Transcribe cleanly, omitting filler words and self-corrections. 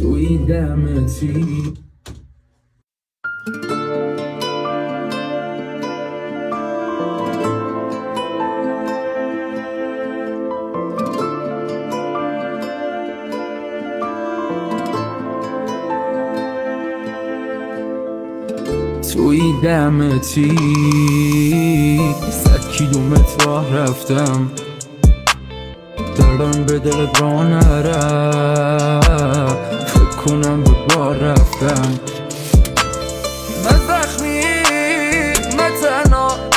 توی دمتی. توی دمتی 100 کیلومتر راه رفتم، دلم به دلت راه نرفت، فکر کنم به بار رفتم.